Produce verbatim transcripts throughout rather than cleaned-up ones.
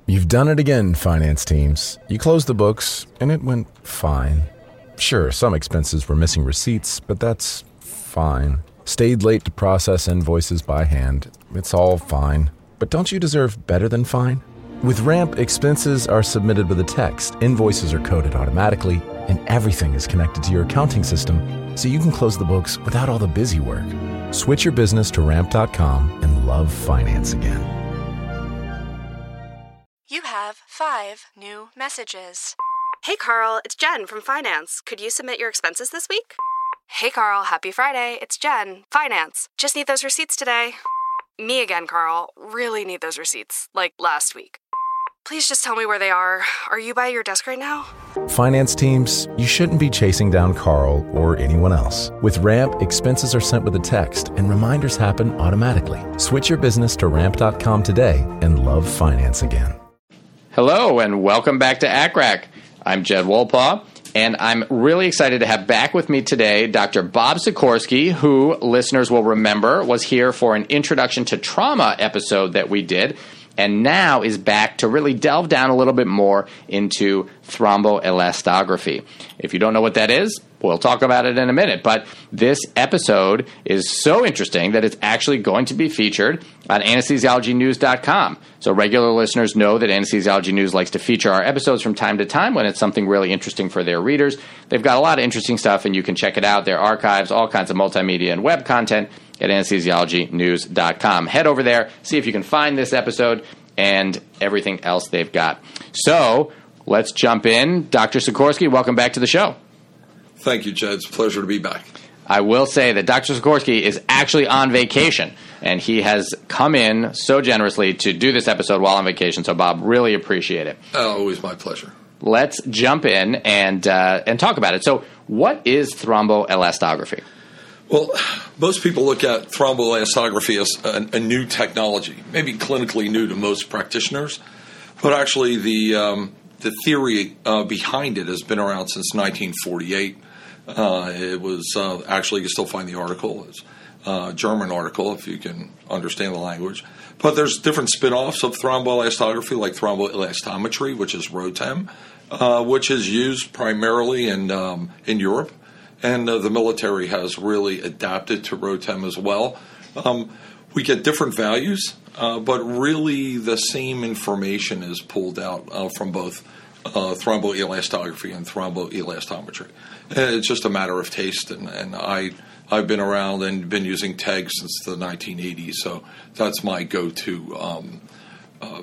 You've done it again, finance teams. You closed the books, and it went fine. Sure, some expenses were missing receipts, but that's fine. Stayed late to process invoices by hand. It's all fine. But don't you deserve better than fine? With Ramp, expenses are submitted with a text, invoices are coded automatically, and everything is connected to your accounting system, so you can close the books without all the busy work. Switch your business to ramp dot com and love finance again. You have five new messages. Hey, Carl, it's Jen from Finance. Could you submit your expenses this week? Hey, Carl, happy Friday. It's Jen, Finance. Just need those receipts today. Me again, Carl. Really need those receipts, like last week. Please just tell me where they are. Are you by your desk right now? Finance teams, you shouldn't be chasing down Carl or anyone else. With Ramp, expenses are sent with a text and reminders happen automatically. Switch your business to ramp dot com today and love finance again. Hello and welcome back to A C R A C. I'm Jed Wolpaw, and I'm really excited to have back with me today Doctor Bob Sikorsky, who listeners will remember was here for an Introduction to Trauma episode that we did, and now is back to really delve down a little bit more into thromboelastography. If you don't know what that is, we'll talk about it in a minute, but this episode is so interesting that it's actually going to be featured on anesthesiology news dot com. So regular listeners know that Anesthesiology News likes to feature our episodes from time to time when it's something really interesting for their readers. They've got a lot of interesting stuff, and you can check it out. Their archives, all kinds of multimedia and web content at anesthesiology news dot com. Head over there, see if you can find this episode and everything else they've got. So let's jump in. Doctor Sikorsky, welcome back to the show. Thank you, Jed. It's a pleasure to be back. I will say that Doctor Sikorsky is actually on vacation, and he has come in so generously to do this episode while on vacation. So, Bob, really appreciate it. Uh, always my pleasure. Let's jump in and uh, and talk about it. So, what is thromboelastography? Well, most people look at thromboelastography as a, a new technology, maybe clinically new to most practitioners, but actually the um, the theory uh, behind it has been around since nineteen forty-eight. Uh, it was uh, actually, you can still find the article. It's a German article, if you can understand the language. But there's different spin-offs of thromboelastography, like thromboelastometry, which is ROTEM, uh, which is used primarily in um, in Europe. And uh, the military has really adapted to ROTEM as well. Um, we get different values, uh, but really the same information is pulled out uh, from both uh, thromboelastography and thromboelastometry. And it's just a matter of taste, and, and I, I've been around and been using T E G since the nineteen eighties, so that's my go-to um, uh,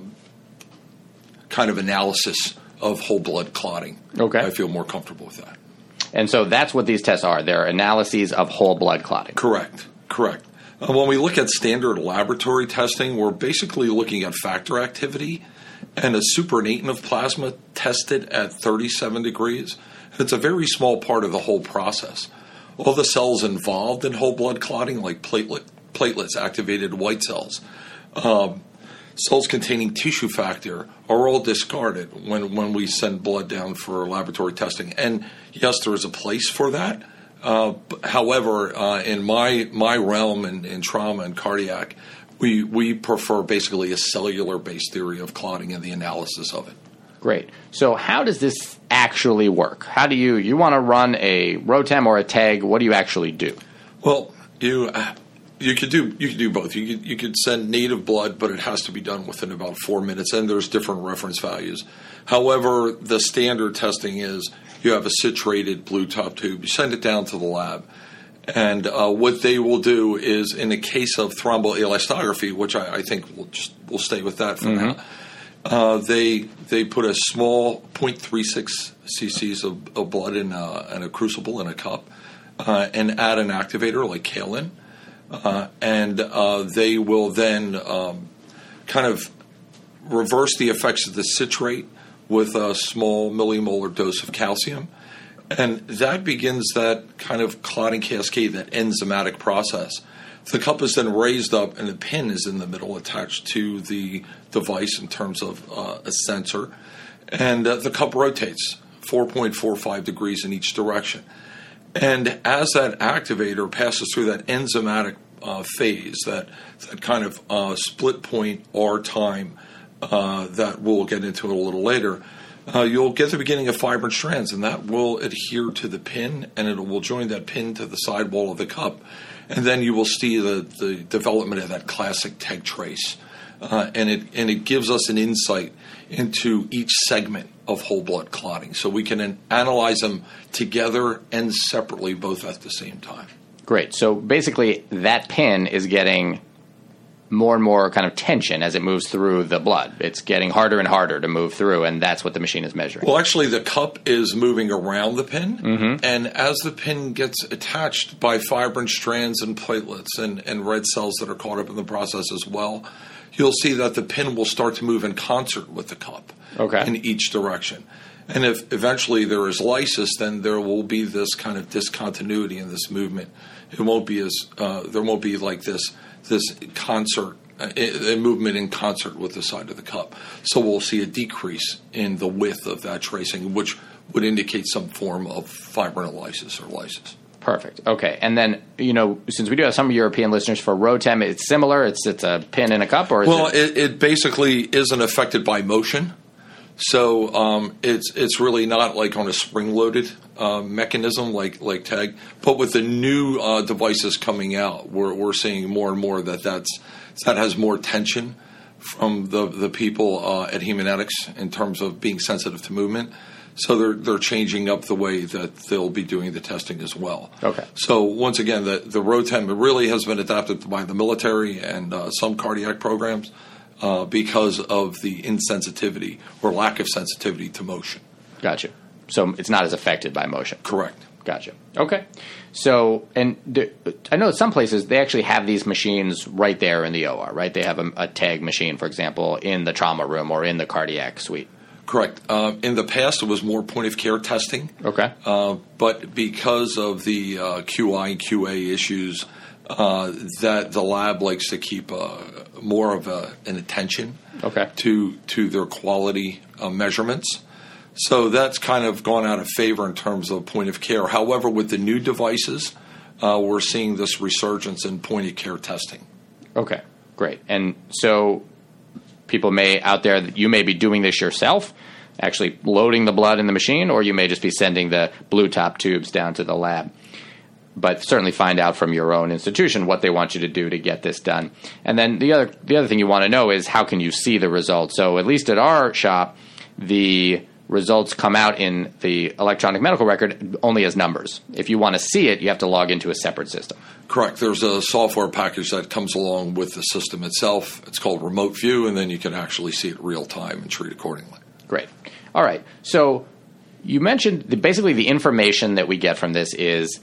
kind of analysis of whole blood clotting. Okay. I feel more comfortable with that. And so that's what these tests are. They're analyses of whole blood clotting. Correct, correct. Uh, when we look at standard laboratory testing, we're basically looking at factor activity and a supernatant of plasma tested at thirty-seven degrees. It's a very small part of the whole process. All the cells involved in whole blood clotting, like platelet, platelets, activated white cells, um, cells containing tissue factor, are all discarded when, when we send blood down for laboratory testing. And yes, there is a place for that. Uh, however, uh, in my my realm in, in trauma and cardiac, we, we prefer basically a cellular-based theory of clotting and the analysis of it. Great. So how does this actually work? How do you, you want to run a ROTEM or a T E G, what do you actually do? Well, you uh, you could do you could do both. You could, you could send native blood, but it has to be done within about four minutes, and there's different reference values. However, the standard testing is you have a citrated blue top tube. You send it down to the lab, and uh, what they will do is, in the case of thromboelastography, which I, I think we'll just we'll stay with that for mm-hmm. now. Uh, they they put a small zero point three six cc's of, of blood in a, in a crucible in a cup, uh, and add an activator like kaolin, uh, and uh, they will then um, kind of reverse the effects of the citrate with a small millimolar dose of calcium, and that begins that kind of clotting cascade, that enzymatic process. The cup is then raised up, and the pin is in the middle attached to the device in terms of uh, a sensor. And uh, the cup rotates four point four five degrees in each direction. And as that activator passes through that enzymatic uh, phase, that, that kind of uh, split point R time uh, that we'll get into a little later, uh, you'll get the beginning of fibrant strands, and that will adhere to the pin, and it will join that pin to the sidewall of the cup. And then you will see the, the development of that classic T E G trace. Uh, and it and it gives us an insight into each segment of whole blood clotting. So we can an- analyze them together and separately, both at the same time. Great. So basically that pin is getting more and more kind of tension as it moves through the blood. It's getting harder and harder to move through, and that's what the machine is measuring. Well, actually, the cup is moving around the pin, mm-hmm. and as the pin gets attached by fibrant strands and platelets and, and red cells that are caught up in the process as well, you'll see that the pin will start to move in concert with the cup okay. in each direction. And if eventually there is lysis, then there will be this kind of discontinuity in this movement. It won't be as uh, there won't be like this this concert, a movement in concert with the side of the cup. So we'll see a decrease in the width of that tracing, which would indicate some form of fibrinolysis or lysis. Perfect. Okay. And then, you know, since we do have some European listeners, for Rotem, it's similar? It's it's a pin in a cup? Or is well, it-, it, it basically isn't affected by motion. So um, it's it's really not like on a spring-loaded uh, mechanism like like T E G. But with the new uh, devices coming out, we're we're seeing more and more that that's that has more tension from the the people uh, at Haemonetics in terms of being sensitive to movement. So they're they're changing up the way that they'll be doing the testing as well. Okay. So once again, the the Rotem really has been adapted by the military and uh, some cardiac programs. Uh, because of the insensitivity or lack of sensitivity to motion. Gotcha. So it's not as affected by motion. Correct. Gotcha. Okay. So, and the, I know some places they actually have these machines right there in the O R, right? They have a, a T E G machine, for example, in the trauma room or in the cardiac suite. Correct. Uh, in the past, it was more point-of-care testing. Okay. Uh, but because of the uh, Q I and Q A issues, uh, that the lab likes to keep uh, more of a, an attention okay. to to their quality uh, measurements. So that's kind of gone out of favor in terms of point-of-care. However, with the new devices, uh, we're seeing this resurgence in point-of-care testing. Okay, great. And so people may out there, you may be doing this yourself, actually loading the blood in the machine, or you may just be sending the blue top tubes down to the lab. But certainly find out from your own institution what they want you to do to get this done. And then the other the other thing you want to know is how can you see the results? So at least at our shop, the results come out in the electronic medical record only as numbers. If you want to see it, you have to log into a separate system. Correct. There's a software package that comes along with the system itself. It's called Remote View, and then you can actually see it real time and treat accordingly. Great. All right. So you mentioned the, basically the information that we get from this is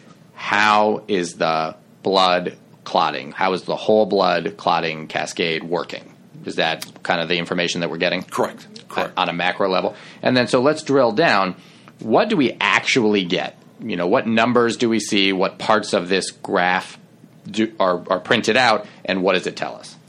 how is the blood clotting? How is the whole blood clotting cascade working? Is that kind of the information that we're getting? Correct. Correct. On a macro level. And then so let's drill down. What do we actually get? You know, what numbers do we see? What parts of this graph do, are, are printed out? And what does it tell us?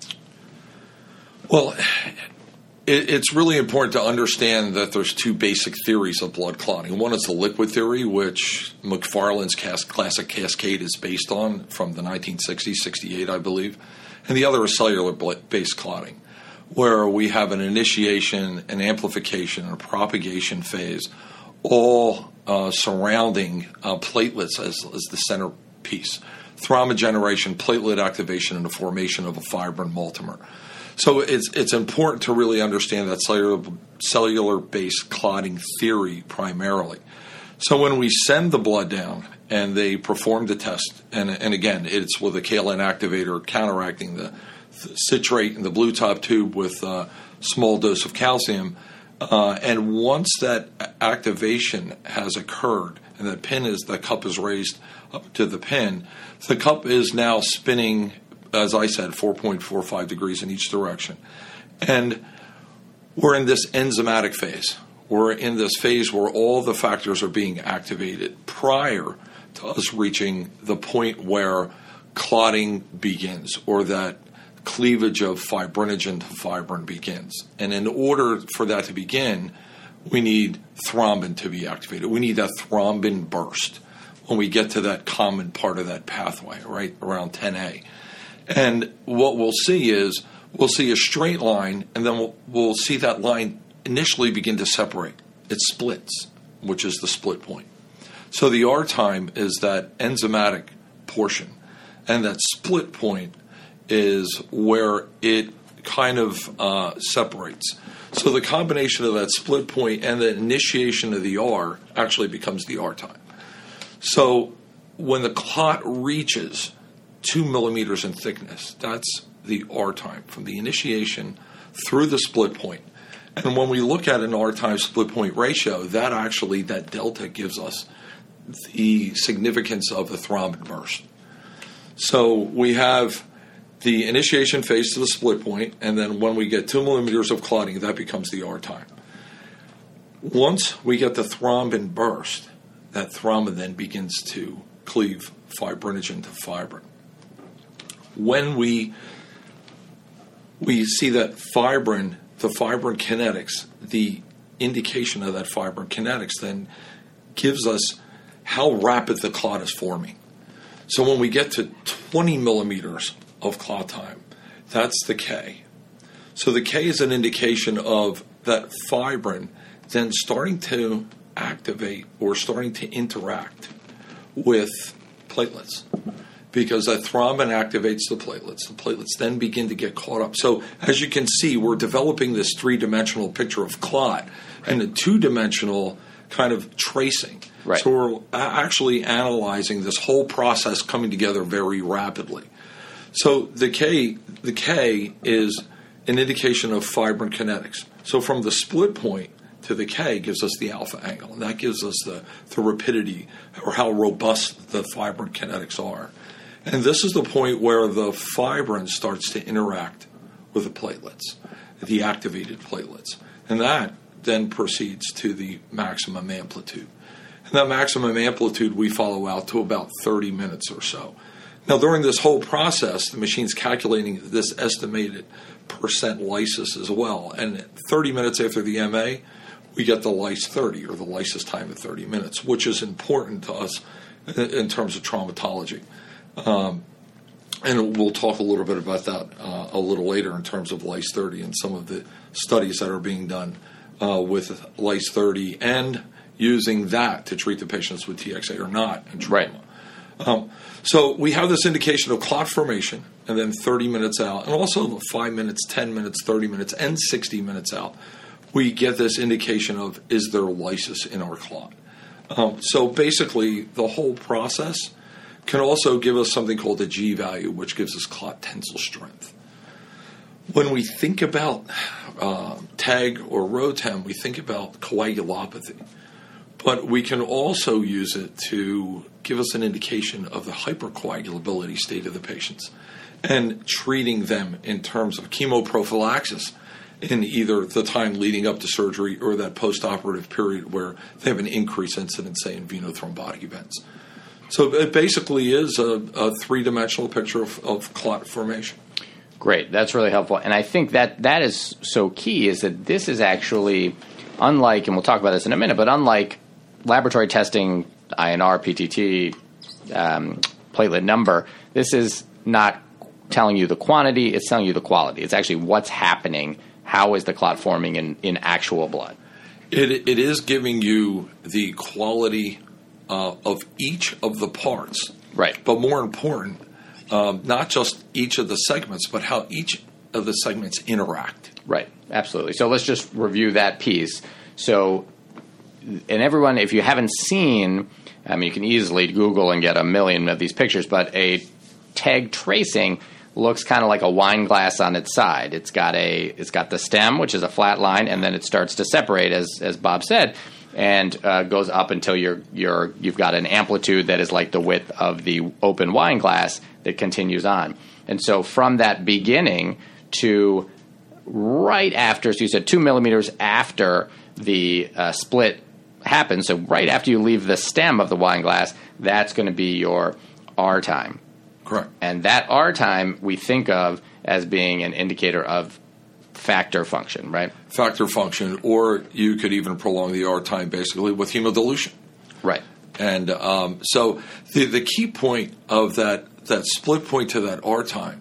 Well, it, it's really important to understand that there's two basic theories of blood clotting. One is the liquid theory, which McFarland's cas- classic cascade is based on from the nineteen sixties, sixty-eight, I believe. And the other is cellular-based clotting, where we have an initiation, an amplification, and a propagation phase, all uh, surrounding uh, platelets as, as the centerpiece. Thrombin generation, platelet activation, and the formation of a fibrin multimer. So it's it's important to really understand that cellular, cellular-based clotting theory primarily. So when we send the blood down and they perform the test, and, and again, it's with a K L N activator counteracting the citrate in the blue top tube with a small dose of calcium. Uh, and once that activation has occurred and the pin is, the cup is raised up to the pin, the cup is now spinning, as I said, four point four five degrees in each direction. And we're in this enzymatic phase. We're in this phase where all the factors are being activated prior to us reaching the point where clotting begins, or that cleavage of fibrinogen to fibrin begins. And in order for that to begin, we need thrombin to be activated. We need that thrombin burst when we get to that common part of that pathway, right around ten A. And what we'll see is we'll see a straight line, and then we'll, we'll see that line initially begin to separate. It splits, which is the split point. So the R time is that enzymatic portion, and that split point is where it kind of uh, separates. So the combination of that split point and the initiation of the R actually becomes the R time. So when the clot reaches two millimeters in thickness, that's the R time from the initiation through the split point. And when we look at an R time split point ratio, that actually, that delta gives us the significance of the thrombin burst. So we have the initiation phase to the split point, and then when we get two millimeters of clotting, that becomes the R time. Once we get the thrombin burst, that thrombin then begins to cleave fibrinogen to fibrin. When we we see that fibrin, the fibrin kinetics, the indication of that fibrin kinetics then gives us how rapid the clot is forming. So when we get to twenty millimeters of clot time, that's the K. So the K is an indication of that fibrin then starting to activate or starting to interact with platelets, because that thrombin activates the platelets. The platelets then begin to get caught up. So as you can see, we're developing this three-dimensional picture of clot and a two-dimensional kind of tracing. Right. So we're actually analyzing this whole process coming together very rapidly. So the K, the K is an indication of fibrin kinetics. So from the split point to the K gives us the alpha angle, and that gives us the, the rapidity or how robust the fibrin kinetics are. And this is the point where the fibrin starts to interact with the platelets, the activated platelets. And that then proceeds to the maximum amplitude. And that maximum amplitude we follow out to about thirty minutes or so. Now, during this whole process, the machine's calculating this estimated percent lysis as well. And thirty minutes after the M A, we get the lyse thirty, or the lysis time at thirty minutes, which is important to us in terms of traumatology. Um, and we'll talk a little bit about that uh, a little later in terms of lyse thirty and some of the studies that are being done uh, with lyse thirty and using that to treat the patients with T X A or not in trauma. Right. Um, so we have this indication of clot formation, and then thirty minutes out, and also five minutes, ten minutes, thirty minutes, and sixty minutes out, we get this indication of, is there lysis in our clot? Um, so basically, the whole process can also give us something called a G value, which gives us clot tensile strength. When we think about uh, T E G or ROTEM, we think about coagulopathy. But we can also use it to give us an indication of the hypercoagulability state of the patients and treating them in terms of chemoprophylaxis in either the time leading up to surgery or that postoperative period where they have an increased incidence, say, in venothrombotic events. So it basically is a, a three-dimensional picture of, of clot formation. Great. That's really helpful. And I think that that is so key, is that this is actually unlike, and we'll talk about this in a minute, but unlike laboratory testing, I N R, P T T, um, platelet number, this is not telling you the quantity, it's telling you the quality. It's actually what's happening, how is the clot forming in, in actual blood. It, it is giving you the quality uh, of each of the parts. Right. But more important, um, not just each of the segments, but how each of the segments interact. Right, absolutely. So let's just review that piece. So, and everyone, if you haven't seen, I mean, you can easily Google and get a million of these pictures, but a T E G tracing looks kind of like a wine glass on its side. It's got a, it's got the stem, which is a flat line, and then it starts to separate, as as Bob said, and uh, goes up until you're you're you've got an amplitude that is like the width of the open wine glass that continues on. And so from that beginning to right after, so you said two millimeters after the uh, split happens, so right after you leave the stem of the wine glass, that's going to be your R time. Correct. And that R time we think of as being an indicator of factor function, right? Factor function, or you could even prolong the R time basically with hemodilution. Right. And um, so the, the key point of that, that split point to that R time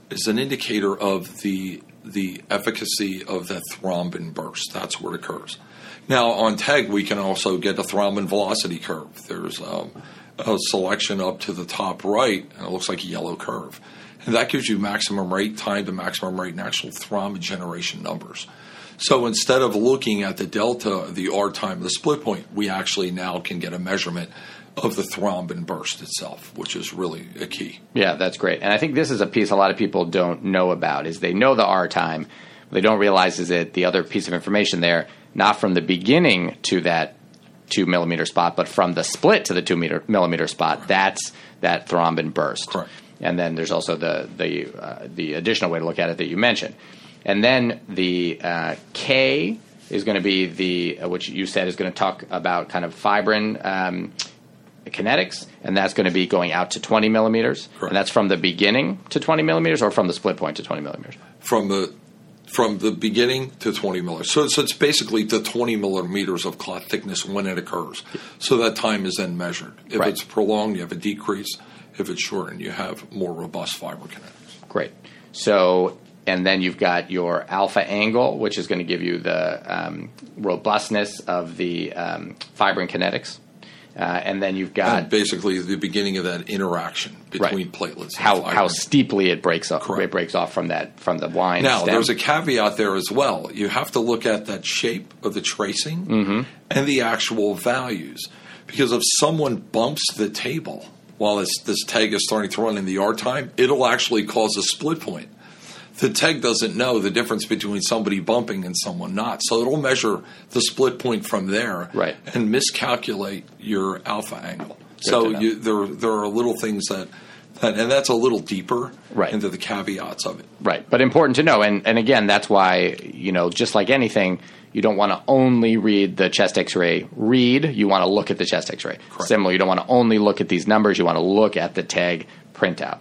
is an indicator of the the efficacy of that thrombin burst. That's where it occurs. Now, on T E G, we can also get a thrombin velocity curve. There's um, a selection up to the top right, and it looks like a yellow curve. And that gives you maximum rate, time to maximum rate, and actual thrombin generation numbers. So instead of looking at the delta, the R time, the split point, we actually now can get a measurement of the thrombin burst itself, which is really a key. Yeah, that's great. And I think this is a piece a lot of people don't know about, is they know the R time. What they don't realize is that the other piece of information there, not from the beginning to that two millimeter spot, but from the split to the two meter, millimeter spot, that's that thrombin burst. Correct. And then there's also the the uh, the additional way to look at it that you mentioned. And then the uh, K is going to be the, uh, which you said is going to talk about kind of fibrin um, kinetics, and that's going to be going out to twenty millimeters. Correct. And that's from the beginning to twenty millimeters, or from the split point to twenty millimeters? From the from the beginning to twenty millimeters. So, so it's basically the twenty millimeters of clot thickness when it occurs. So that time is then measured. If Right. it's prolonged, you have a decrease. If it's shortened, you have more robust fiber kinetics. Great. So, and then you've got your alpha angle, which is going to give you the um, robustness of the um, fibrin kinetics. Uh, and then you've got And basically the beginning of that interaction between Right. platelets and how fibrin. how steeply it breaks off. Correct. It breaks off from that from the wine. Now, stem. there's a caveat there as well. You have to look at that shape of the tracing Mm-hmm. and the actual values. Because if someone bumps the table while this, this T E G is starting to run in the R time, it'll actually cause a split point. The T E G doesn't know the difference between somebody bumping and someone not. So it'll measure the split point from there Right. and miscalculate your alpha angle. Good so to know. you, there, there are little things that, that, and that's a little deeper Right. into the caveats of it. Right, but important to know. And, and again, that's why, you know, just like anything, you don't want to only read the chest X-ray read. You want to look at the chest X-ray. Correct. Similar, you don't want to only look at these numbers. You want to look at the T E G printout.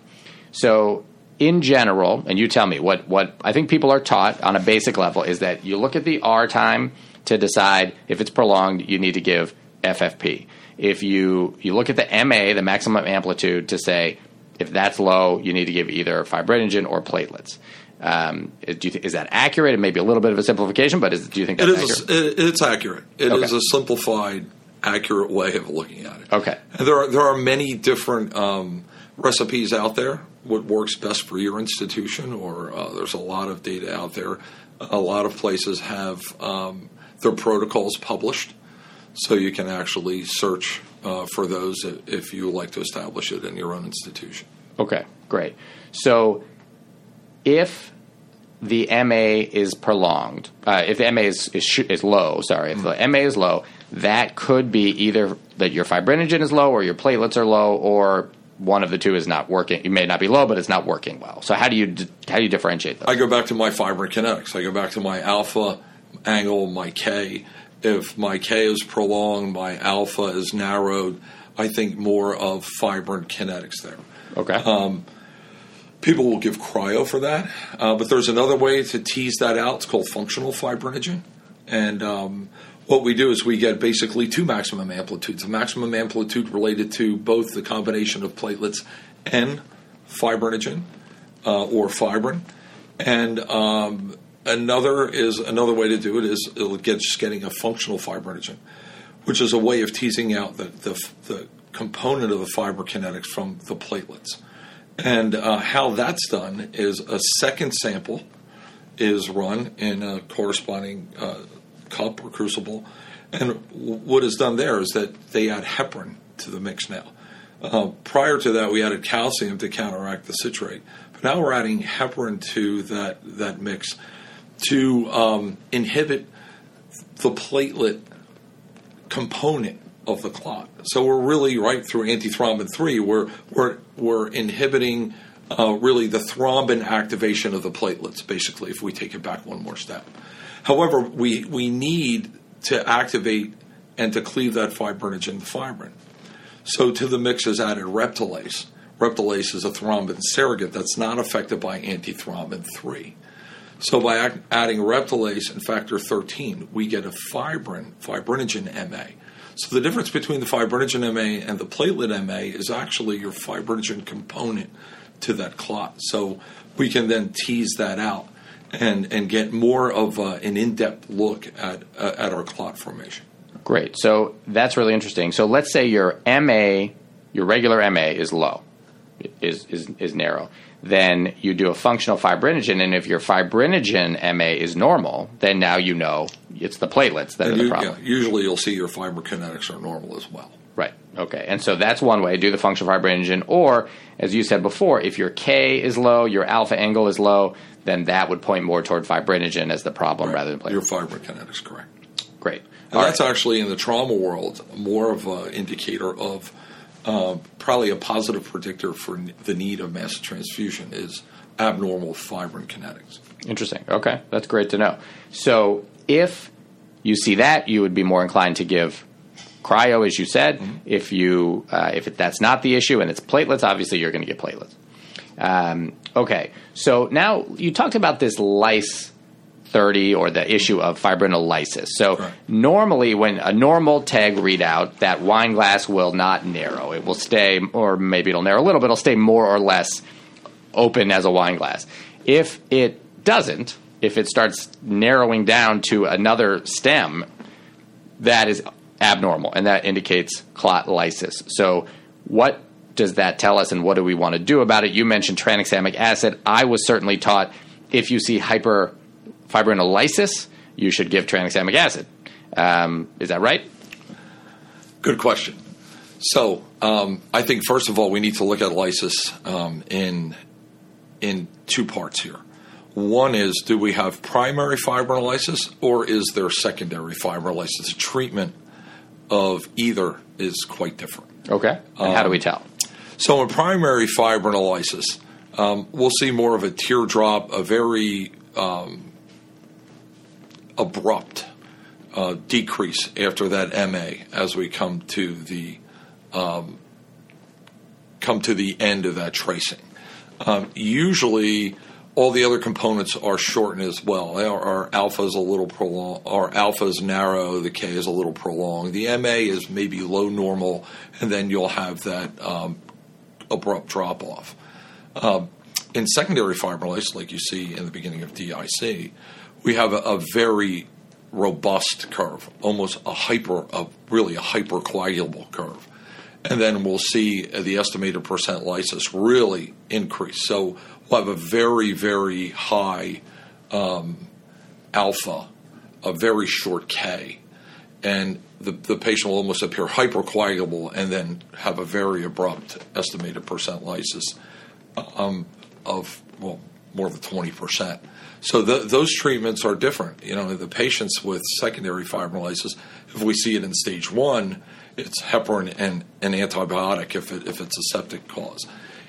So in general, and you tell me, what, what I think people are taught on a basic level is that you look at the R time to decide if it's prolonged, you need to give F F P. If you, you look at the M A, the maximum amplitude, to say if that's low, you need to give either fibrinogen or platelets. Um, do you th- is that accurate? It may be a little bit of a simplification, but is, do you think that's It is. accurate? A, it, it's accurate. It Okay. is a simplified, accurate way of looking at it. Okay. And there are there are many different um, recipes out there. What works best for your institution, or uh, there's a lot of data out there. A lot of places have um, their protocols published, so you can actually search uh, for those if, if you would like to establish it in your own institution. Okay, great. So if the M A is prolonged, uh, if the M A is, is, sh- is low, sorry, if the M A is low, that could be either that your fibrinogen is low or your platelets are low, or one of the two is not working. It may not be low, but it's not working well. So how do you d- how do you differentiate those? I go back to my fibrin kinetics. I go back to my alpha angle, my K. If my K is prolonged, my alpha is narrowed, I think more of fibrin kinetics there. Okay. People will give cryo for that, uh, but there's another way to tease that out. It's called functional fibrinogen. And um, what we do is we get basically two maximum amplitudes. A maximum amplitude related to both the combination of platelets and fibrinogen uh, or fibrin. And um, another is another way to do it is it'll get just getting a functional fibrinogen, which is a way of teasing out the, the, the component of the fiber kinetics from the platelets. And uh, how that's done is a second sample is run in a corresponding uh, cup or crucible. And w- what is done there is that they add heparin to the mix now. Uh, prior to that, we added calcium to counteract the citrate. But now we're adding heparin to that, that mix to um, inhibit the platelet component of the clot. So we're really right through antithrombin three. We're we're we're inhibiting uh, really the thrombin activation of the platelets. Basically, if we take it back one more step. However, we we need to activate and to cleave that fibrinogen to fibrin. So to the mix is added reptilase. Reptilase is a thrombin surrogate that's not affected by antithrombin three. So by ac- adding reptilase and factor thirteen, we get a fibrin, fibrinogen M A. So the difference between the fibrinogen M A and the platelet M A is actually your fibrinogen component to that clot. So we can then tease that out and, and get more of uh, an in-depth look at, uh, at our clot formation. Great. So that's really interesting. So let's say your M A, your regular M A is low, is, is, is narrow. Then you do a functional fibrinogen, and if your fibrinogen M A is normal, then now you know it's the platelets that and are the you, problem. Yeah, usually you'll see your fibrokinetics are normal as well. Right. Okay. And so that's one way, do the functional fibrinogen. Or, as you said before, if your K is low, your alpha angle is low, then that would point more toward fibrinogen as the problem Right. rather than platelets. Your fibrokinetics, correct. Great. And All that's right. actually in the trauma world more of an indicator of uh, probably a positive predictor for n- the need of massive transfusion is abnormal fibrin kinetics. Interesting. Okay. That's great to know. So if you see that, you would be more inclined to give cryo, as you said. Mm-hmm. If you uh, if it, that's not the issue and it's platelets, obviously you're going to get platelets. Um, okay. So now you talked about this lyse thirty or the issue of fibrinolysis. So Correct. normally when a normal T E G readout, that wine glass will not narrow. It will stay, or maybe it'll narrow a little bit, it'll stay more or less open as a wine glass. If it doesn't, if it starts narrowing down to another stem, that is abnormal, and that indicates clot lysis. So what does that tell us, and what do we want to do about it? You mentioned tranexamic acid. I was certainly taught if you see hyperfibrinolysis, you should give tranexamic acid. Um, is that right? Good question. So um, I think, first of all, we need to look at lysis um, in, in two parts here. One is, do we have primary fibrinolysis, or is there secondary fibrinolysis? The treatment of either is quite different. Okay. And um, how do we tell? So in primary fibrinolysis, um, we'll see more of a teardrop, a very um, abrupt uh, decrease after that M A as we come to the um, come to the end of that tracing. Um, usually, all the other components are shortened as well. Our, our alpha is a little prolonged. Our alpha is narrow. The K is a little prolonged. The M A is maybe low normal, and then you'll have that um, abrupt drop off. Uh, in secondary fibrinolysis, like you see in the beginning of D I C, we have a, a very robust curve, almost a hyper, a, really a hypercoagulable curve. And then we'll see the estimated percent lysis really increase. So we'll have a very, very high um, alpha, a very short K, and the, the patient will almost appear hypercoagulable and then have a very abrupt estimated percent lysis um, of, well, more than twenty percent. So the, those treatments are different. You know, the patients with secondary fibrinolysis, if we see it in stage one, it's heparin and an antibiotic if, it, if it's a septic cause.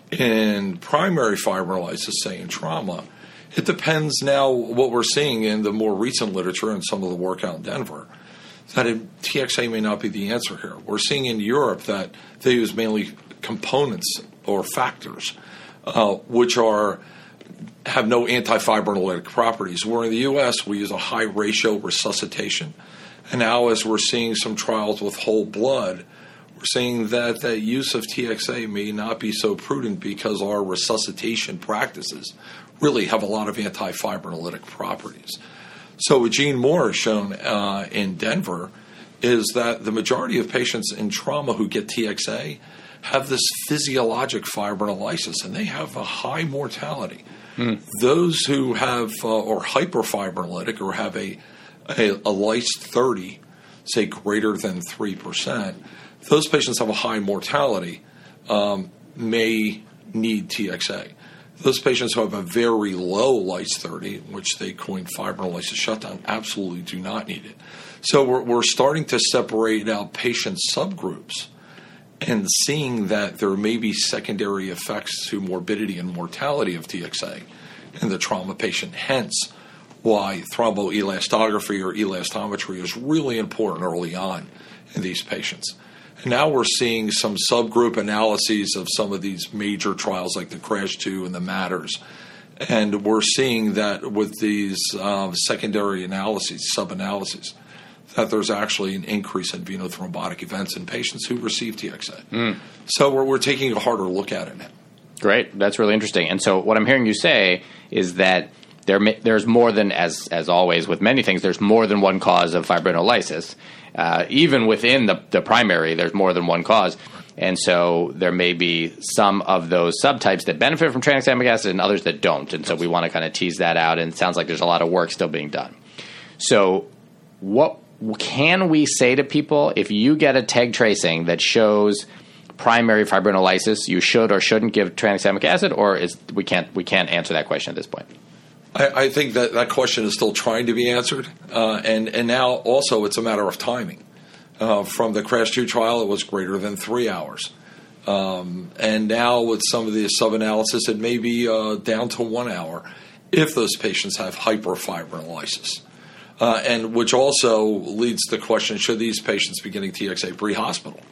In primary fibrinolysis, say in trauma, it depends now what we're seeing in the more recent literature and some of the work out in Denver, that it, T X A may not be the answer here. We're seeing in Europe that they use mainly components or factors, uh, which are have no antifibrinolytic properties. Where in the U S we use a high ratio resuscitation. And now as we're seeing some trials with whole blood, we're seeing that the use of T X A may not be so prudent because our resuscitation practices really have a lot of antifibrinolytic properties. So what Gene Moore has shown uh, in Denver is that the majority of patients in trauma who get T X A have this physiologic fibrinolysis, and they have a high mortality. Mm. Those who have uh, or hyperfibrinolytic or have a a, a lyse thirty, say greater than three percent, those patients have a high mortality, um, may need T X A. Those patients who have a very low lyse thirty, which they coin fibrinolysis shutdown, absolutely do not need it. So we're, we're starting to separate out patient subgroups and seeing that there may be secondary effects to morbidity and mortality of T X A in the trauma patient, hence why thromboelastography or elastometry is really important early on in these patients. And now we're seeing some subgroup analyses of some of these major trials like the CRASH two and the MATTERS. And we're seeing that with these um, secondary analyses, sub-analyses, that there's actually an increase in venothrombotic events in patients who receive T X A. Mm. So we're, we're taking a harder look at it now. Great. That's really interesting. And so what I'm hearing you say is that there there's more than, as as always with many things, there's more than one cause of fibrinolysis. Uh, even within the, the primary, there's more than one cause. And so there may be some of those subtypes that benefit from tranexamic acid and others that don't. And so we want to kind of tease that out. And it sounds like there's a lot of work still being done. So what can we say to people if you get a T E G tracing that shows primary fibrinolysis, you should or shouldn't give tranexamic acid, or is we can't we can't answer that question at this point? I, I think that that question is still trying to be answered, uh, and and now also it's a matter of timing. Uh, from the CRASH two trial, it was greater than three hours, um, and now with some of the sub-analysis, it may be uh, down to one hour if those patients have hyperfibrinolysis, uh, and which also leads to the question: should these patients be getting T X A pre-hospital?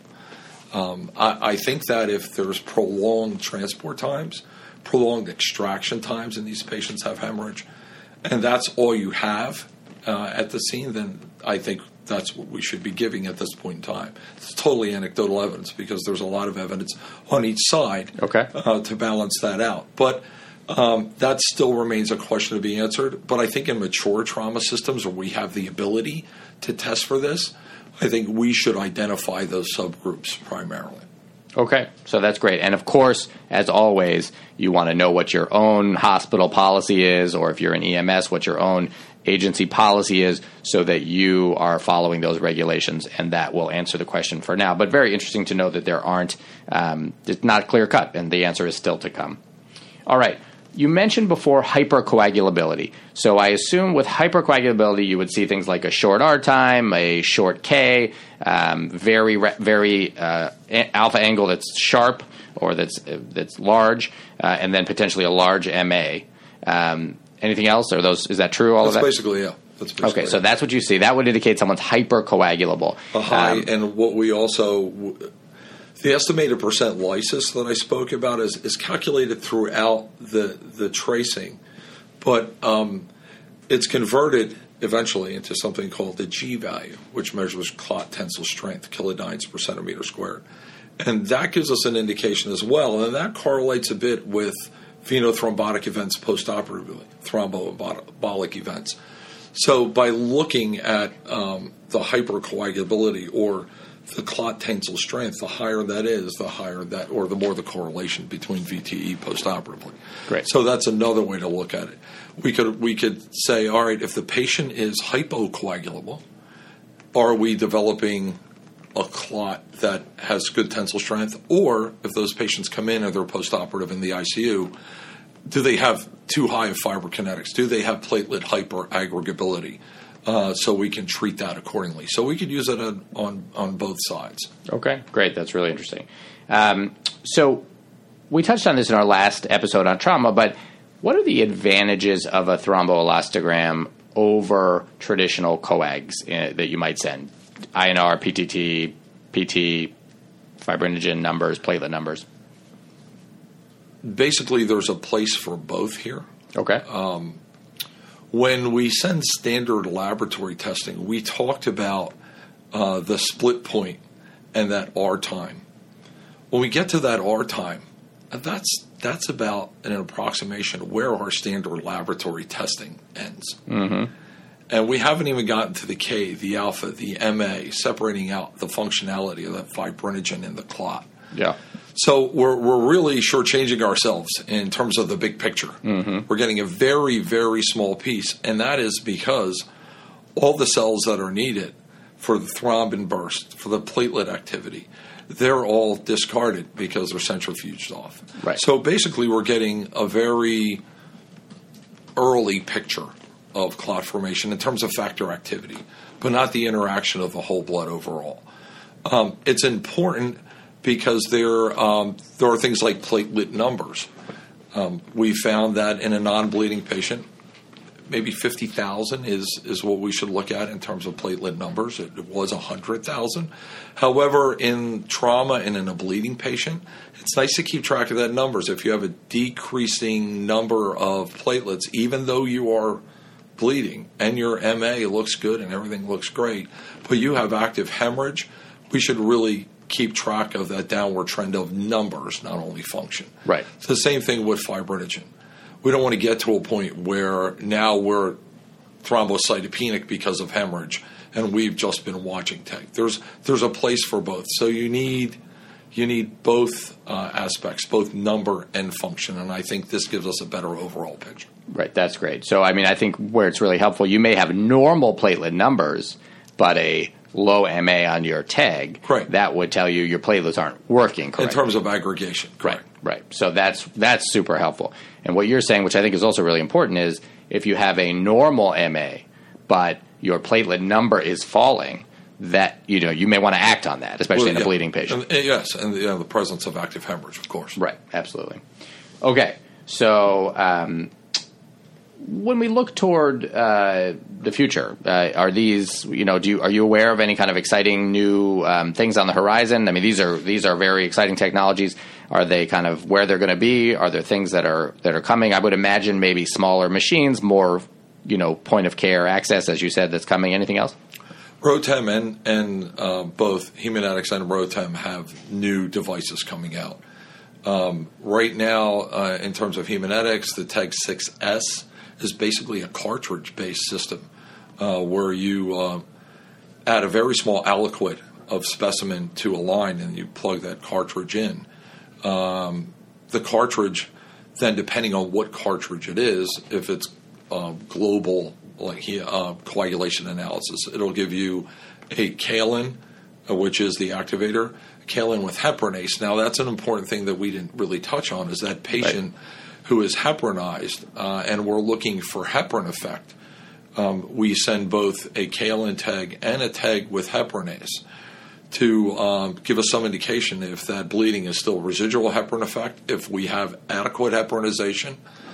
Um, I, I think that if there's prolonged transport times, prolonged extraction times, and these patients have hemorrhage, and that's all you have uh, at the scene, then I think that's what we should be giving at this point in time. It's totally anecdotal evidence because there's a lot of evidence on each side okay. uh, to balance that out. But um, that still remains a question to be answered. But I think in mature trauma systems where we have the ability to test for this, I think we should identify those subgroups primarily. Okay, so that's great. And of course, as always, you want to know what your own hospital policy is, or if you're an E M S, what your own agency policy is, so that you are following those regulations, and that will answer the question for now. But very interesting to know that there aren't, um, it's not clear cut, and the answer is still to come. All right. You mentioned before hypercoagulability. So I assume with hypercoagulability, you would see things like a short R time, a short K, um, very very uh, alpha angle that's sharp or that's uh, that's large, uh, and then potentially a large M A. Um, anything else? Or those? Is that true? All that's of that. Basically, yeah. That's basically okay, so that's what you see. That would indicate someone's hypercoagulable. A high, um, and what we also. The estimated percent lysis that I spoke about is, is calculated throughout the the tracing, but um, it's converted eventually into something called the G value, which measures clot tensile strength, kilodynes per centimeter squared. And that gives us an indication as well, and that correlates a bit with venothrombotic events postoperatively, thromboembolic events. So by looking at um, the hypercoagulability or the clot tensile strength, the higher that is, the higher that, or the more the correlation between V T E postoperatively. Great. So that's another way to look at it. We could we could say, all right, if the patient is hypocoagulable, are we developing a clot that has good tensile strength? Or if those patients come in and they're postoperative in the I C U, do they have too high of fiber kinetics? Do they have platelet hyperaggregability? Uh, so we can treat that accordingly. So we could use it on, on, on both sides. Okay, great. That's really interesting. Um, so we touched on this in our last episode on trauma, but what are the advantages of a thromboelastogram over traditional coags uh, that you might send? I N R, P T T, P T, fibrinogen numbers, platelet numbers? Basically, there's a place for both here. Okay. Um, When we send standard laboratory testing, we talked about uh, the split point and that R time. When we get to that R time, that's that's about an approximation of where our standard laboratory testing ends. Mm-hmm. And we haven't even gotten to the K, the alpha, the M A, separating out the functionality of that fibrinogen in the clot. Yeah. So we're we're really shortchanging ourselves in terms of the big picture. Mm-hmm. We're getting a very, very small piece, and that is because all the cells that are needed for the thrombin burst, for the platelet activity, they're all discarded because they're centrifuged off. Right. So basically we're getting a very early picture of clot formation in terms of factor activity, but not the interaction of the whole blood overall. Um, it's important because there um, there are things like platelet numbers. Um, we found that in a non-bleeding patient, maybe fifty thousand is, is what we should look at in terms of platelet numbers. It, it was one hundred thousand. However, in trauma and in a bleeding patient, it's nice to keep track of that numbers. If you have a decreasing number of platelets, even though you are bleeding and your M A looks good and everything looks great, but you have active hemorrhage, we should really keep track of that downward trend of numbers, not only function. Right. It's the same thing with fibrinogen. We don't want to get to a point where now we're thrombocytopenic because of hemorrhage, and we've just been watching T E G. There's there's a place for both. So you need you need both uh, aspects, both number and function, and I think this gives us a better overall picture. Right, that's great. So, I mean, I think where it's really helpful, you may have normal platelet numbers, but a low M A on your T E G. Correct. That would tell you your platelets aren't working correctly. In terms of aggregation. Correct. Right, right. So that's that's super helpful. And what you're saying, which I think is also really important, is if you have a normal M A, but your platelet number is falling, that you know you may want to act on that, especially Well, in a yeah. bleeding patient. And, uh, yes, and the, uh, the presence of active hemorrhage, of course. Right, absolutely. Okay, so um, when we look toward uh, the future, uh, are these you know do you, are you aware of any kind of exciting new um, things on the horizon? I mean, these are these are very exciting technologies. Are they kind of where they're going to be? Are there things that are that are coming? I would imagine maybe smaller machines, more you know point of care access, as you said, that's coming. Anything else? Rotem and, and uh, both Haemonetics and Rotem have new devices coming out. Um, right now, uh, in terms of Haemonetics, the T E G six S is basically a cartridge-based system uh, where you uh, add a very small aliquot of specimen to a line and you plug that cartridge in. Um, the cartridge, then depending on what cartridge it is, if it's uh, global like uh, coagulation analysis, it'll give you a Kalin, uh, which is the activator, Kalin with heparinase. Now, that's an important thing that we didn't really touch on, is that patient right. who is heparinized, uh, and we're looking for heparin effect. Um, we send both a Kalin T E G and a T E G with heparinase to um, give us some indication if that bleeding is still residual heparin effect, if we have adequate heparinization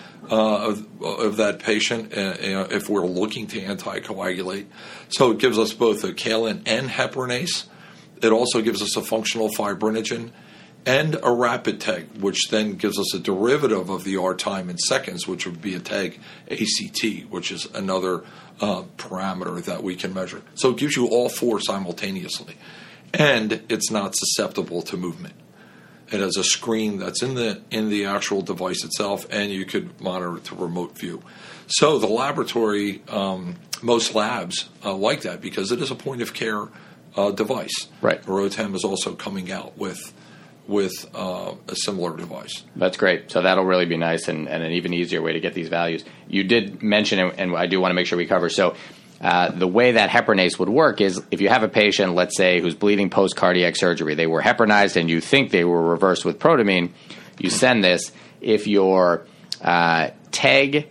uh, of, of that patient, uh, you know, if we're looking to anticoagulate. So it gives us both a Kalin and heparinase. It also gives us a functional fibrinogen and a rapid T E G, which then gives us a derivative of the R time in seconds, which would be a T E G A C T, which is another uh, parameter that we can measure. So it gives you all four simultaneously. And it's not susceptible to movement. It has a screen that's in the in the actual device itself, and you could monitor it to remote view. So the laboratory, um, most labs uh, like that because it is a point of care uh, device. Right. Rotem is also coming out with with uh, a similar device. That's great. So that'll really be nice and, and an even easier way to get these values. You did mention, and I do want to make sure we cover, so uh, the way that heparinase would work is if you have a patient, let's say, who's bleeding post-cardiac surgery, they were heparinized and you think they were reversed with protamine, you send this. If your uh, T E G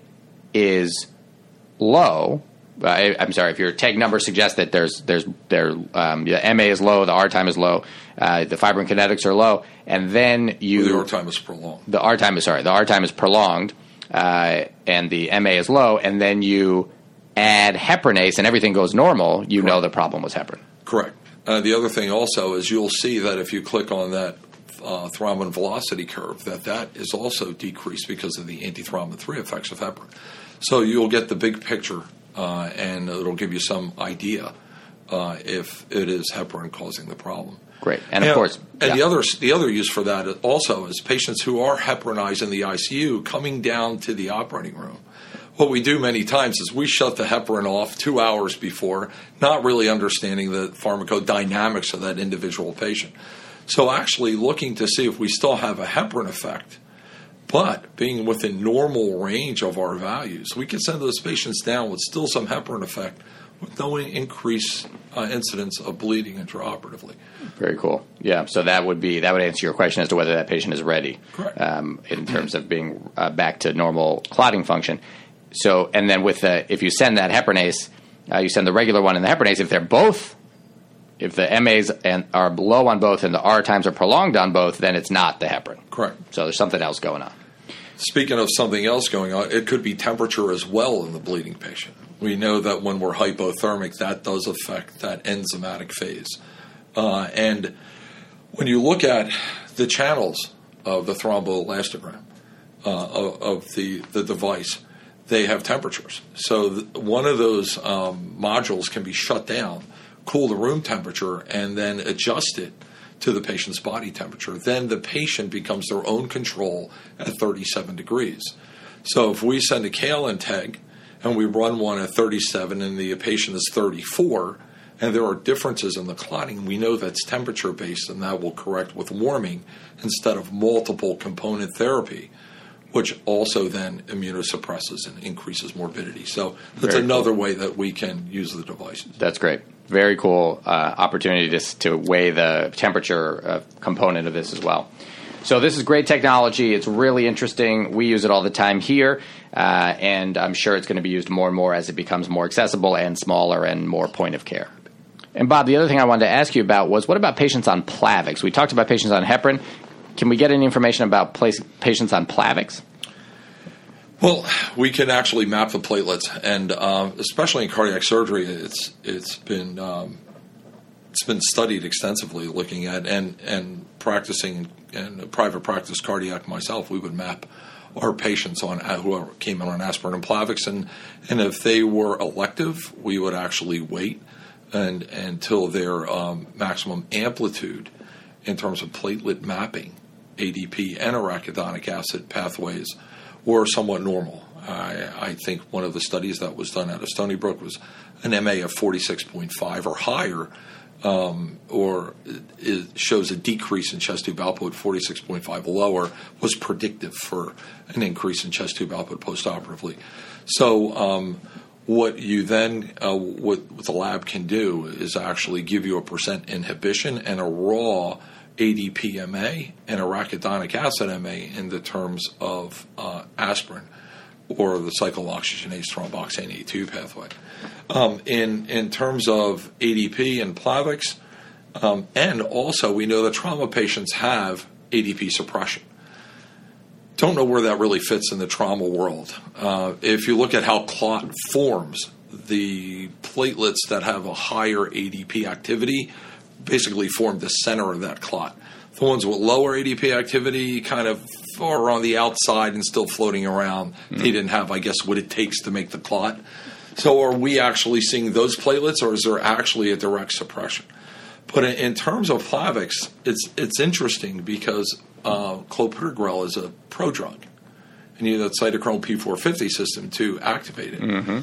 is low, uh, I, I'm sorry, if your T E G number suggests that there's there's there um, the M A is low, the R time is low, uh, the fibrin kinetics are low, and then you the R time is prolonged. The R time is sorry, the R time is prolonged, uh, and the M A is low, and then you add heparinase and everything goes normal, you Correct. know the problem was heparin. Correct. Uh, the other thing also is you'll see that if you click on that uh, thrombin velocity curve, that that is also decreased because of the antithrombin three effects of heparin. So you'll get the big picture, uh, and it'll give you some idea uh, if it is heparin causing the problem. Great, and of Now, course, and yeah. the other the other use for that also is patients who are heparinized in the I C U coming down to the operating room. What we do many times is we shut the heparin off two hours before, not really understanding the pharmacodynamics of that individual patient. So actually looking to see if we still have a heparin effect, but being within normal range of our values, we can send those patients down with still some heparin effect with no increased uh, incidence of bleeding intraoperatively. Very cool. Yeah, so that would be that would answer your question as to whether that patient is ready, Correct. Um, in terms of being uh, back to normal clotting function. So, and then with the if you send that heparinase, uh, you send the regular one and the heparinase. If they're both, if the M As and are low on both and the R times are prolonged on both, then it's not the heparin. Correct. So there's something else going on. Speaking of something else going on, it could be temperature as well in the bleeding patient. We know that when we're hypothermic, that does affect that enzymatic phase. Uh, and when you look at the channels of the thromboelastogram uh, of, of the, the device, they have temperatures. So th- one of those um, modules can be shut down, cool the room temperature, and then adjust it to the patient's body temperature. Then the patient becomes their own control at thirty-seven degrees. So if we send a Kaolin tag and we run one at thirty-seven and the patient is thirty-four, and there are differences in the clotting, we know that's temperature-based, and that will correct with warming instead of multiple component therapy, which also then immunosuppresses and increases morbidity. So that's Very another cool. way that we can use the devices. That's great. Very cool uh, opportunity to, to weigh the temperature uh, component of this as well. So this is great technology. It's really interesting. We use it all the time here, uh, and I'm sure it's going to be used more and more as it becomes more accessible and smaller and more point of care. And Bob, the other thing I wanted to ask you about was, what about patients on Plavix? We talked about patients on heparin. Can we get any information about place, patients on Plavix? Well, we can actually map the platelets, and um, especially in cardiac surgery, it's it's been um, it's been studied extensively, looking at and and practicing in a private practice cardiac myself. We would map our patients on whoever came in on aspirin and Plavix, and and if they were elective, we would actually wait and until their um, maximum amplitude in terms of platelet mapping, A D P and arachidonic acid pathways were somewhat normal. I, I think one of the studies that was done out of Stony Brook was an M A of forty-six point five or higher, um, or it shows a decrease in chest tube output. forty-six point five lower was predictive for an increase in chest tube output postoperatively. So um, what you then, uh, what, what the lab can do is actually give you a percent inhibition and a raw A D P M A and arachidonic acid M A in the terms of uh, aspirin or the cyclooxygenase thromboxane A two pathway. Um, in in terms of A D P and Plavix, um, and also we know that trauma patients have A D P suppression. Don't know where that really fits in the trauma world. Uh, if you look at how clot forms, the platelets that have a higher A D P activity basically form the center of that clot. The ones with lower A D P activity kind of are on the outside and still floating around. Mm. They didn't have, I guess, what it takes to make the clot. So are we actually seeing those platelets, or is there actually a direct suppression? But in terms of Plavix, it's it's interesting because uh, clopidogrel is a prodrug, and you need that cytochrome P four fifty system to activate it. Mm-hmm.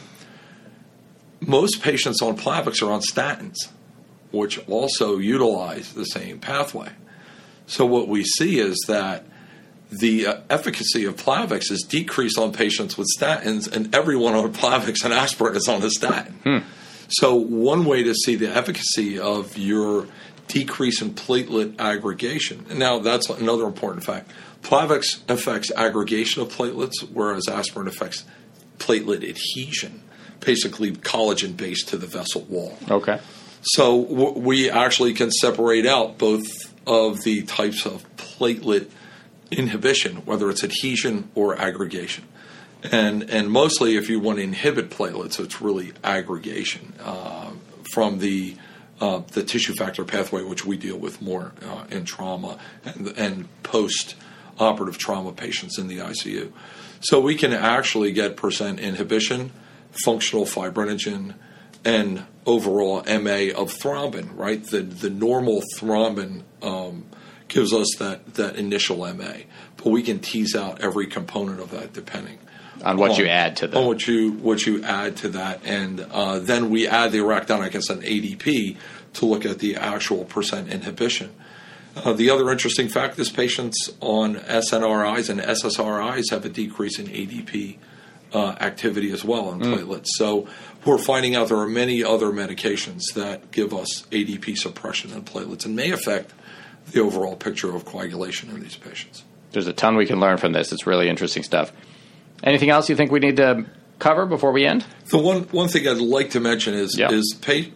Most patients on Plavix are on statins, which also utilize the same pathway. So what we see is that the uh, efficacy of Plavix is decreased on patients with statins, and everyone on Plavix and aspirin is on a statin. Hmm. So one way to see the efficacy of your decrease in platelet aggregation, and now that's another important fact, Plavix affects aggregation of platelets, whereas aspirin affects platelet adhesion, basically collagen-based to the vessel wall. Okay. So w- we actually can separate out both of the types of platelet inhibition, whether it's adhesion or aggregation. And and mostly if you want to inhibit platelets, it's really aggregation uh, from the uh, the tissue factor pathway, which we deal with more uh, in trauma and, and post-operative trauma patients in the I C U. So we can actually get percent inhibition, functional fibrinogen, and overall M A of thrombin, right? The the normal thrombin um, gives us that, that initial M A, but we can tease out every component of that depending on what on, you add to that. On what you what you add to that, and uh, then we add the arachidonic acid and A D P to look at the actual percent inhibition. Uh, the other interesting fact is patients on S N R Is and S S R Is have a decrease in A D P uh, activity as well in mm. platelets. So we're finding out there are many other medications that give us A D P suppression in platelets and may affect the overall picture of coagulation in these patients. There's a ton we can learn from this. It's really interesting stuff. Anything else you think we need to cover before we end? The one one thing I'd like to mention is yep. is pa-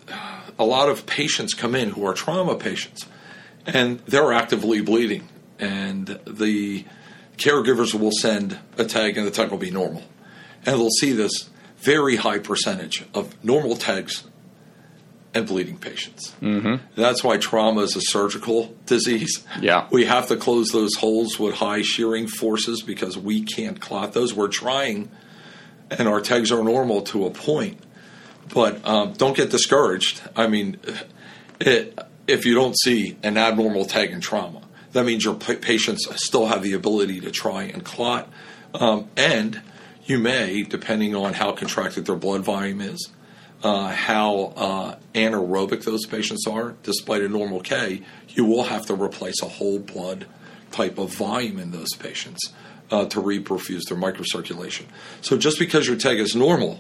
a lot of patients come in who are trauma patients, and they're actively bleeding, and the caregivers will send a tag, and the tag will be normal, and they'll see this very high percentage of normal tags and bleeding patients. Mm-hmm. That's why trauma is a surgical disease. Yeah. We have to close those holes with high shearing forces because we can't clot those. We're trying, and our tags are normal to a point. But um, don't get discouraged. I mean, it, if you don't see an abnormal tag in trauma, that means your pa- patients still have the ability to try and clot. Um, and you may, depending on how contracted their blood volume is, uh, how uh, anaerobic those patients are, despite a normal K, you will have to replace a whole blood type of volume in those patients uh, to reperfuse their microcirculation. So just because your tag is normal,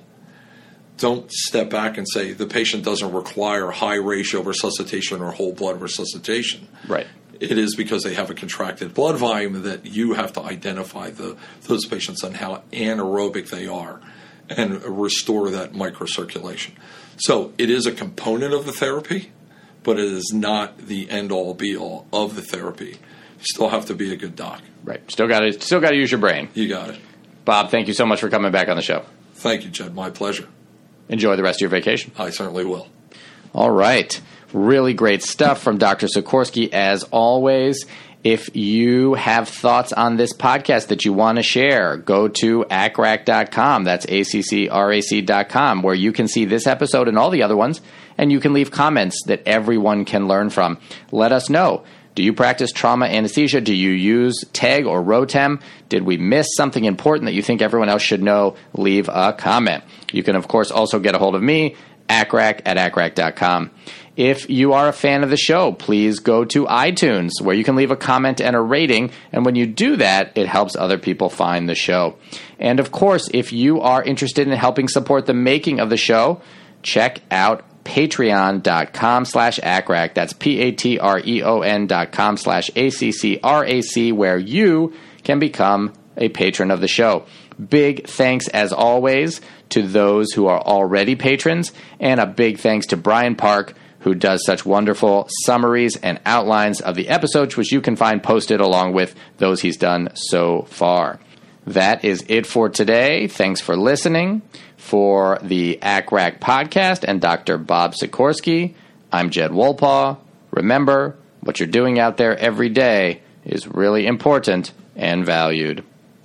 don't step back and say the patient doesn't require high ratio resuscitation or whole blood resuscitation. Right. It is because they have a contracted blood volume that you have to identify the, those patients and how anaerobic they are and restore that microcirculation. So it is a component of the therapy, but it is not the end-all, be-all of the therapy. You still have to be a good doc. Right. Still got to still got to use your brain. You got it. Bob, thank you so much for coming back on the show. Thank you, Jed. My pleasure. Enjoy the rest of your vacation. I certainly will. All right. Really great stuff from Doctor Sikorsky, as always. If you have thoughts on this podcast that you want to share, go to A C C R A C dot com. That's A C C R A C dot com, where you can see this episode and all the other ones, and you can leave comments that everyone can learn from. Let us know. Do you practice trauma anesthesia? Do you use TEG or ROTEM? Did we miss something important that you think everyone else should know? Leave a comment. You can, of course, also get a hold of me, A C C R A C at A C C R A C dot com. If you are a fan of the show, please go to iTunes, where you can leave a comment and a rating. And when you do that, it helps other people find the show. And of course, if you are interested in helping support the making of the show, check out patreon.com slash ACCRAC. That's P-A-T-R-E-O-N dot com slash A-C-C-R-A-C, where you can become a patron of the show. Big thanks, as always, to those who are already patrons, and a big thanks to Brian Park, who does such wonderful summaries and outlines of the episodes, which you can find posted along with those he's done so far. That is it for today. Thanks for listening. For the A C C R A C podcast and Doctor Bob Sikorsky, I'm Jed Wolpaw. Remember, what you're doing out there every day is really important and valued.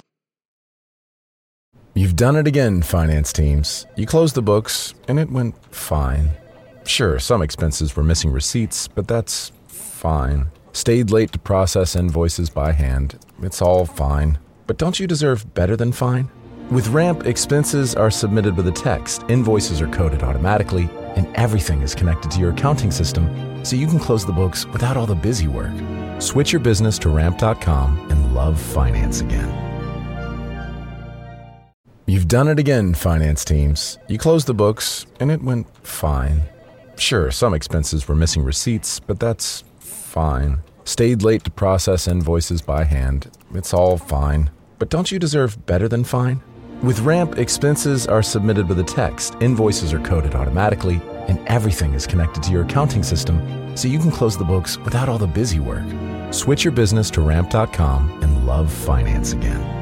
You've done it again, finance teams. You closed the books, and it went fine. Sure, some expenses were missing receipts, but that's fine. Stayed late to process invoices by hand. It's all fine. But don't you deserve better than fine? With Ramp, expenses are submitted with a text, invoices are coded automatically, and everything is connected to your accounting system, so you can close the books without all the busy work. Switch your business to ramp dot com and love finance again. You've done it again, finance teams. You closed the books, and it went fine. Sure, some expenses were missing receipts, but that's fine. Stayed late to process invoices by hand. It's all fine. But don't you deserve better than fine? With Ramp, expenses are submitted with a text, invoices are coded automatically, and everything is connected to your accounting system, so you can close the books without all the busy work. Switch your business to ramp dot com and love finance again.